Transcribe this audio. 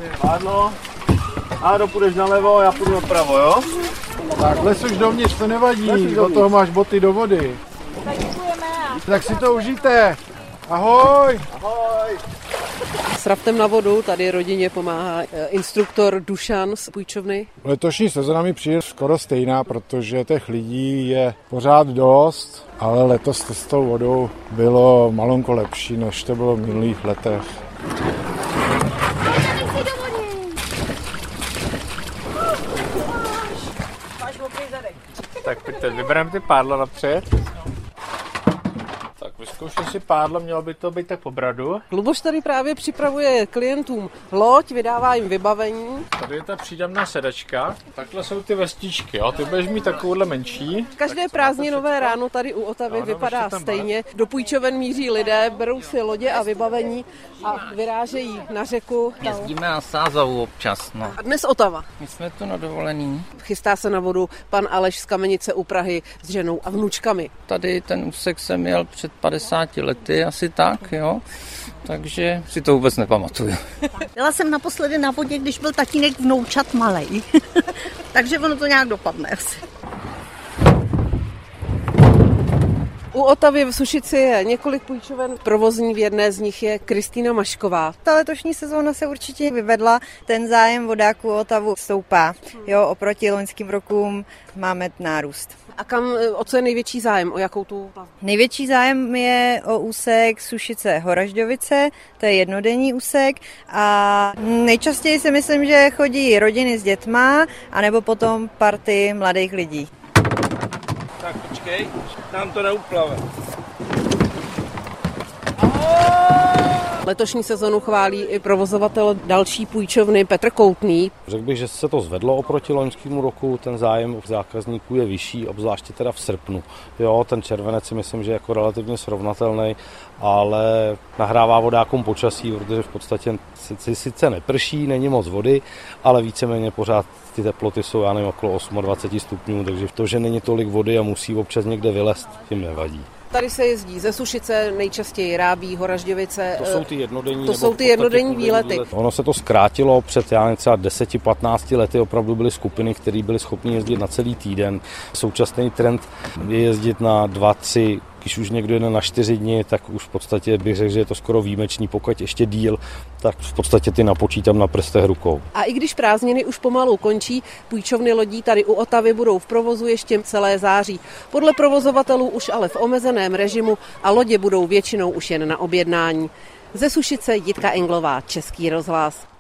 Pádlo. Áro, půjdeš nalevo, já půjdu napravo, jo? Tak les už dovnitř, to nevadí, do toho máš boty do vody. Tak děkujeme. Tak si to užijte. Ahoj. Ahoj. S raftem na vodu tady rodině pomáhá instruktor Dušan z půjčovny. Letošní sezona mi přijde skoro stejná, protože těch lidí je pořád dost, ale letos s tou vodou bylo malonko lepší, než to bylo v minulých letech. Tak pojďte, vybereme ty pádla napřed. Tak vyzkoušej si pádlo, mělo by to být tak po bradu. Luboš tady právě připravuje klientům loď, vydává jim vybavení. Tady je ta přídavná sedačka. Takhle jsou ty vestičky, jo? Ty budeš mít takovouhle menší. Každé prázdninové ráno tady u Otavy vypadá stejně. Do půjčoven míří lidé, berou si lodě a vybavení a vyrážejí na řeku. Jezdíme na Sázavu občas, no. A dnes Otava. My jsme tu na dovolený. Chystá se na vodu pan Aleš z Kamenice u Prahy s ženou a vnučkami. Tady ten úsek jsem měl před 50 lety, asi tak, jo. Takže si to vůbec nepamatuju. Byla jsem naposledy na vodě, když byl tatínek vnoučat malej. Takže ono to nějak dopadne asi. U Otavy v Sušici je několik půjčoven provozní, v jedné z nich je Kristýna Mašková. Ta letošní sezóna se určitě vyvedla, ten zájem vodáků o Otavu stoupá. Jo, oproti loňským rokům máme nárůst. A o co je největší zájem, o jakou tu? Největší zájem je o úsek Sušice Horažďovice, to je jednodenní úsek a nejčastěji si myslím, že chodí rodiny s dětma, anebo potom party mladých lidí. Tak počkej, nám to neuplave. Letošní sezonu chválí i provozovatel další půjčovny Petr Koutný. Řekl bych, že se to zvedlo oproti loňskému roku, ten zájem zákazníků je vyšší, obzvláště teda v srpnu. Jo, ten červenec si myslím, že je jako relativně srovnatelný, ale nahrává vodákům počasí, protože v podstatě sice neprší, není moc vody, ale víceméně pořád ty teploty jsou, já nevím, okolo 28 stupňů, takže to, že není tolik vody a musí občas někde vylézt, tím nevadí. Tady se jezdí ze Sušice, nejčastěji Rábí, Horažďovice. To jsou ty jednodenní, jednodenní výlety. Ono se to zkrátilo před třeba 10-15 lety, opravdu byly skupiny, které byly schopny jezdit na celý týden. Současný trend je jezdit na 2-3, když už někdo jede na 4 dny, tak už v podstatě bych řekl, že je to skoro výjimečný, pokud ještě díl, tak v podstatě ty napočítám na prstech rukou. A i když prázdniny už pomalu končí, půjčovny lodí tady u Otavy budou v provozu ještě celé září. Podle provozovatelů už ale v omezeném režimu a lodě budou většinou už jen na objednání. Ze Sušice Jitka Englová, Český rozhlas.